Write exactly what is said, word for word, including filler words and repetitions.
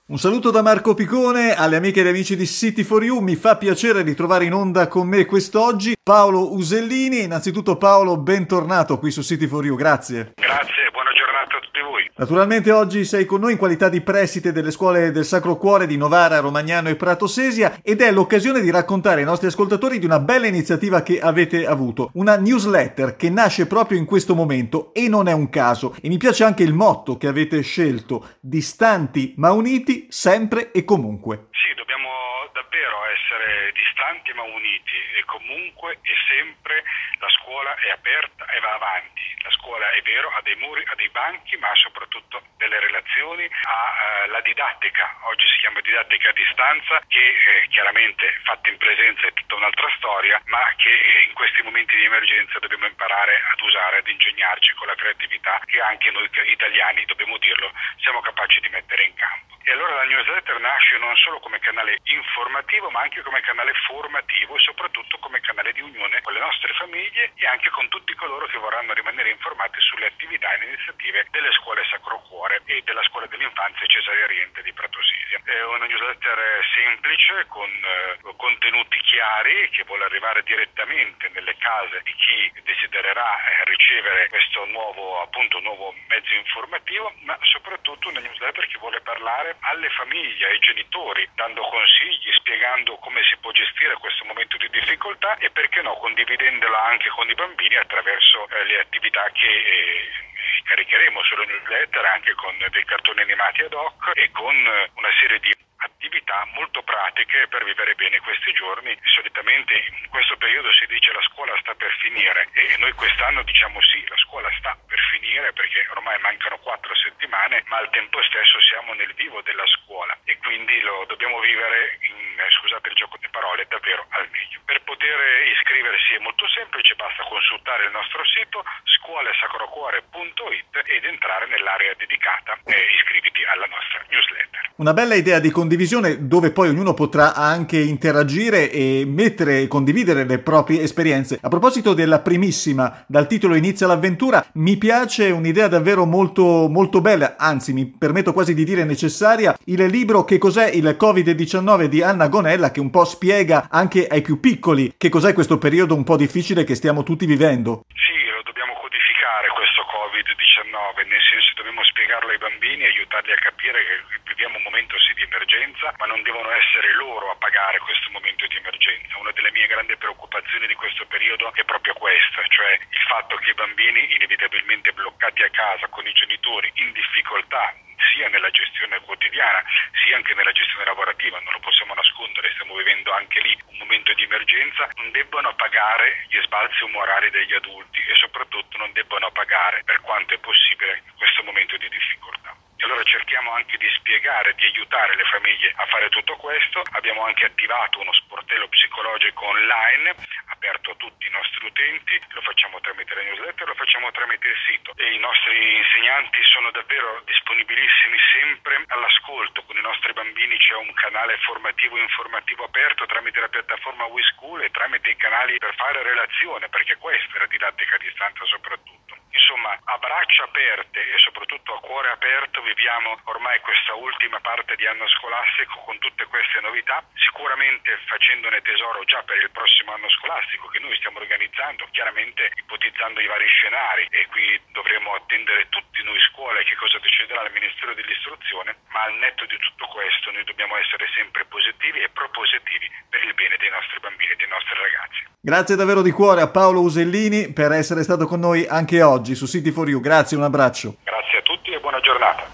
Un saluto da Marco Picone alle amiche ed amici di City for You. Mi fa piacere ritrovare in onda con me quest'oggi Paolo Usellini. Innanzitutto Paolo, bentornato qui su City for You, grazie. Grazie, buona giornata a tutti voi. Naturalmente oggi sei con noi in qualità di preside delle scuole del Sacro Cuore di Novara, Romagnano e Prato Sesia ed è l'occasione di raccontare ai nostri ascoltatori di una bella iniziativa che avete avuto, una newsletter che nasce proprio in questo momento e non è un caso. E mi piace anche il motto che avete scelto: distanti ma uniti sempre e comunque. Sì, dobbiamo davvero essere distanti ma uniti e comunque e sempre la scuola è aperta e va avanti. La scuola è vero, ha dei muri, ha dei banchi, ma ha soprattutto delle relazioni, ha eh, la didattica, oggi si chiama didattica a distanza, che eh, chiaramente fatta in presenza è tutta un'altra storia, ma che in questi momenti di emergenza dobbiamo imparare ad usare, ad ingegnarci con la creatività che anche noi italiani, dobbiamo dirlo, siamo capaci di mettere in campo. E allora la newsletter nasce non solo come canale informativo, ma anche come canale formativo e soprattutto come canale di unione con le nostre famiglie e anche con tutti coloro che vorranno rimanere informati sulle attività e iniziative delle scuole Sacro Cuore e della scuola dell'infanzia Cesare Oriente di Prato Sesia. È una newsletter semplice con eh, contenuti chiari che vuole arrivare direttamente nelle case di chi desidererà eh, ricevere questo nuovo, appunto, nuovo mezzo informativo, ma soprattutto una newsletter che vuole parlare alle famiglie, ai genitori, dando consigli, spiegando come si può gestire questo momento di difficoltà e perché no, condividendola anche con i bambini attraverso eh, le attività che eh, caricheremo sulla newsletter, anche con dei cartoni animati ad hoc e con una serie di attività molto pratiche per vivere bene questi giorni. Solitamente in questo periodo si dice la scuola sta per finire e noi quest'anno diciamo sì, la scuola sta per finire perché ormai mancano quattro settimane, ma al tempo stesso siamo nel vivo della scuola e quindi lo dobbiamo vivere in, scusate il gioco di parole, davvero al meglio. Per poter iscriversi è molto semplice, basta consultare il nostro sito scuole sacro cuore punto it ed entrare nell'area dedicata e iscriviti alla nostra newsletter. Una bella idea di condivisione dove poi ognuno potrà anche interagire e mettere e condividere le proprie esperienze. A proposito della primissima, dal titolo Inizia l'avventura, mi piace un'idea davvero molto molto bella, anzi mi permetto quasi di dire necessaria, il libro Che cos'è il covid diciannove di Anna Gonella, che un po' spiega anche ai più piccoli che cos'è questo periodo un po' difficile che stiamo tutti vivendo. Sì, lo dobbiamo codificare questo covid diciannove, nel senso dobbiamo spiegarlo ai bambini e aiutarli a capire che viviamo un momento sì di emergenza, ma non devono essere loro a pagare questo momento di emergenza. Una delle mie grandi preoccupazioni di questo periodo è proprio questa, cioè il fatto che i bambini inevitabilmente bloccati a casa con i genitori in difficoltà sia nella gestione quotidiana sia anche nella gestione lavorativa, non lo possiamo nascondere, stiamo vivendo anche lì un momento di emergenza, non debbano pagare gli sbalzi umorali degli adulti e soprattutto non debbano pagare, per quanto è possibile, questo momento di difficoltà. E allora cerchiamo anche di spiegare, di aiutare le famiglie a fare tutto questo. Abbiamo anche attivato uno sportello psicologico online aperto a tutti i nostri utenti, lo facciamo tramite la newsletter, lo facciamo tramite il sito e i nostri insegnanti sono davvero disponibilissimi sempre all'ascolto. Con i nostri bambini c'è un canale formativo e informativo aperto tramite la piattaforma WeSchool e tramite i canali per fare relazione, perché questa è la didattica a distanza soprattutto. Insomma, a braccia aperte e soprattutto a cuore aperto viviamo ormai questa ultima parte di anno scolastico con tutte queste novità, sicuramente facendone tesoro già per il prossimo anno scolastico che noi stiamo organizzando, chiaramente ipotizzando i vari scenari e qui dovremo attendere tutti noi scuole che cosa deciderà il Ministero dell'Istruzione, ma al netto di tutto questo noi dobbiamo essere sempre positivi e propositivi per il bene dei nostri bambini e dei nostri ragazzi. Grazie davvero di cuore a Paolo Usellini per essere stato con noi anche oggi su City for You. Grazie, un abbraccio. Grazie a tutti e buona giornata.